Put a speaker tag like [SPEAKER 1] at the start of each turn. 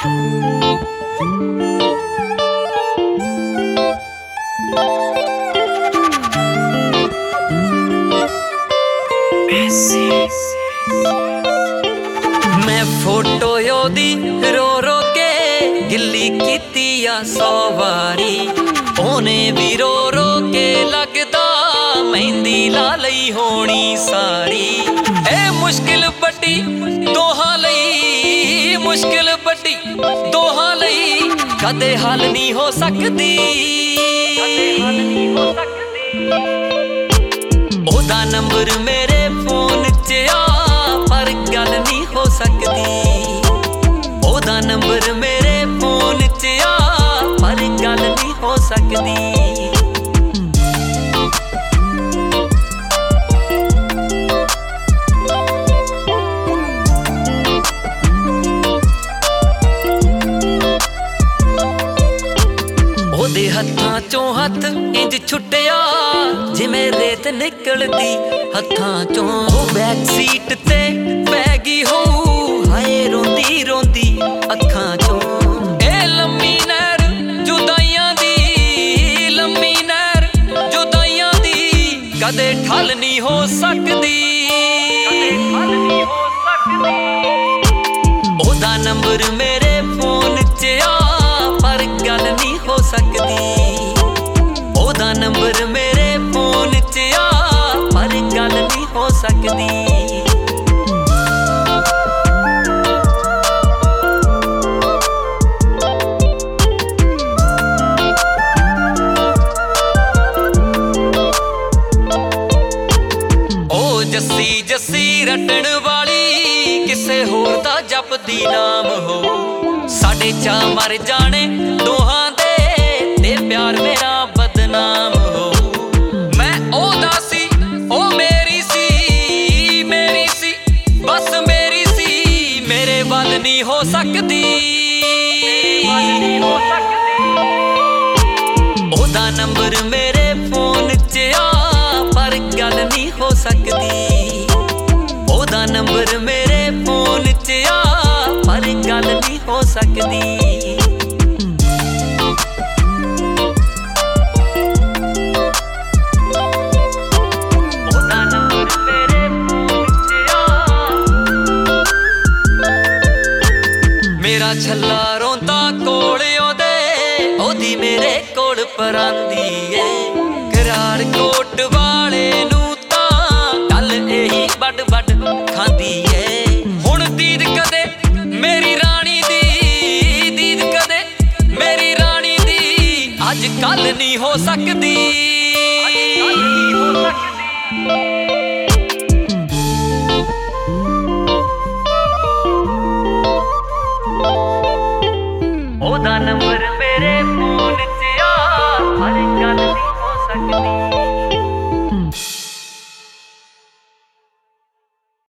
[SPEAKER 1] मैं फोटो ओदी रो रो के गिल्ली कीती आ 100 वारी, ओने भी रो रो के लगदा मेहंदी ला लई होनी सारी। ए मुश्किल बड़ी दोहां लई, मुश्किल बड़ी दोहां लई कदे हल नहीं हो सकदी, कदे हल नहीं हो सकदी। ओदा नंबर मेरे फोन च आ पर गल नहीं हो सकदी, ओदा नंबर मेरे फोन च आ पर गल नहीं हो सकदी। ओदे हत्थां चों हत्थ इंज छुट्टिया जिवें रेत निकलदी हत्थां चों। ओ बैक सीट ते पै गई हो हाय रोंदी रोंदी अखां चों। ए लम्मी नहर जुदाइयां दी, लम्मी नहर जुदाइयां दी कदे ठल नहीं हो सकदी, कदे ठल नहीं हो सकदी। ओदा नंबर मेरे फोन च आ पर गल नहीं हो सकदी, ओदा नंबर मेरे फोन च आ पर गल नहीं हो सकदी। ओ जस्सी जस्सी रटण वाली किसे होर दा जपदी नाम हो, साडे चा मर जाने दोहां दे ते प्यार मेरा बदनाम हो। मैं ओदा सी ओ मेरी सी, मेरी सी बस मेरी सी, मेरे वल नहीं हो सकदी, ओदा नंबर मेरे फोन च आ पर गल नहीं हो सकदी, ओदा नंबर मेरे फोन च आ पर गल नहीं हो सकदी। मेरा छल्ला रोंदा कोल ओदे, ओदी मेरे कोल परांदी ए। करार कोट वाले नू तां गल एही बड बड खांदी ए। हुण दीद कदे मेरी रानी दी, दीद कदे मेरी रानी दी अज कल नहीं हो सकदी, अज कल नहीं हो सकदी।